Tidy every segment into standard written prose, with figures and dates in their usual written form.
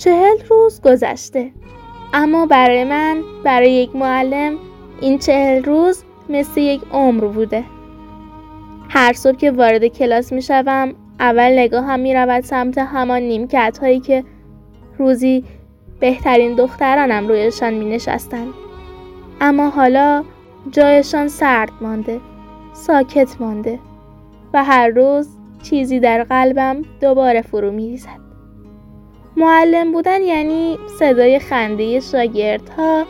40 روز گذشته، اما برای یک معلم این 40 روز مثل یک عمر بوده. هر صبح که وارد کلاس می شوم، اول نگاهم می رود سمت همان نیمکت هایی که روزی بهترین دخترانم رویشان می نشستند. اما حالا جایشان سرد مانده، ساکت مانده و هر روز چیزی در قلبم دوباره فرو می ریزد. معلم بودن یعنی صدای خنده شاگردها،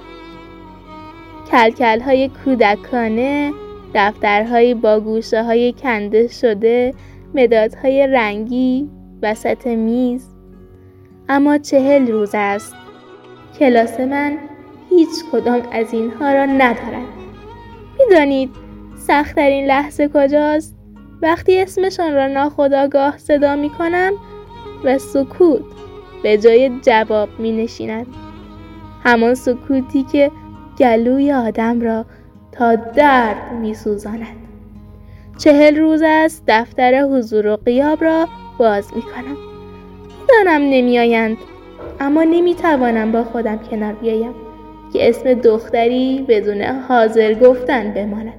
کلکل‌های کودکانه، دفترهای با گوشه‌های کنده شده، مدادهای رنگی وسط میز. اما 40 روز است. کلاس من هیچ کدام از اینها را ندارد. می‌دانید سخت‌ترین لحظه کجاست؟ وقتی اسمشان را ناخودآگاه صدا می‌کنم و سکوت به جای جواب می‌نشیند. همان سکوتی که گلوی آدم را تا درد می‌سوزاند. 40 روز است دفتر حضور و غیاب را باز می‌کنم. می‌دانم نمی‌آیند، اما نمی‌توانم با خودم کنار بیایم که اسم دختری بدون حاضر گفتن بماند.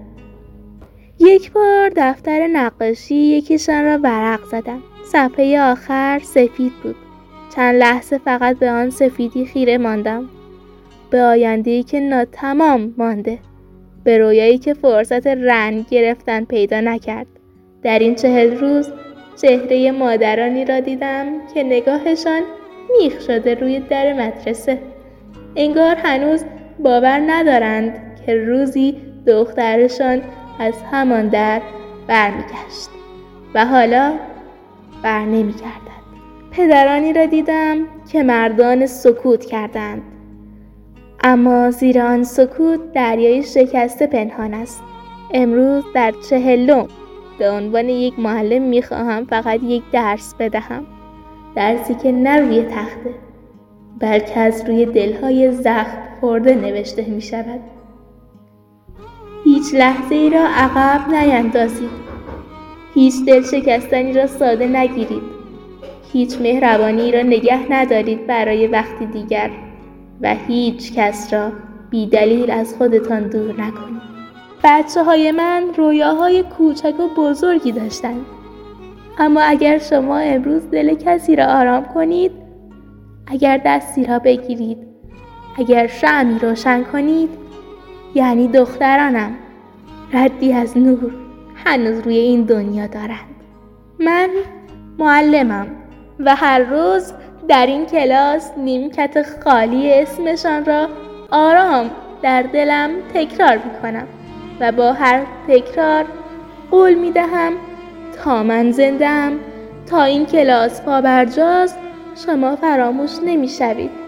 یک بار دفتر نقاشی یکیشان را ورق زدم. صفحه آخر سفید بود. چند لحظه فقط به آن سفیدی خیره ماندم. به آینده‌ای که ناتمام مانده. به رویایی که فرصت رنگ گرفتن پیدا نکرد. در این 40 روز چهره مادرانی را دیدم که نگاهشان میخ شده روی در مدرسه. انگار هنوز باور ندارند که روزی دخترشان از همان در برمیگشت و حالا بر نمیگردد. پدرانی را دیدم که مردان سکوت کردند، اما زیر آن سکوت دریای شکسته پنهان است. امروز در 40 به عنوان یک معلم میخواهم فقط یک درس بدهم. درسی که نه روی تخته بلکه از روی دلهای زخم خورده نوشته می شود. هیچ لحظه ای را عقب نیندازید. هیچ دل شکستنی را ساده نگیرید. هیچ مهربانی را نگه ندارید برای وقتی دیگر و هیچ کس را بی دلیل از خودتان دور نکنید. بچه‌های من رویاهای کوچک و بزرگی داشتند. اما اگر شما امروز دل کسی را آرام کنید، اگر دستی را بگیرید، اگر شمعی روشن کنید، یعنی دخترانم ردی از نور هنوز روی این دنیا دارند. من معلمم و هر روز در این کلاس نیمکت خالی اسمشان را آرام در دلم تکرار می‌کنم و با هر تکرار قول می‌دهم تا من زنده‌ام، تا این کلاس پابرجاست، شما فراموش نمی‌شوید.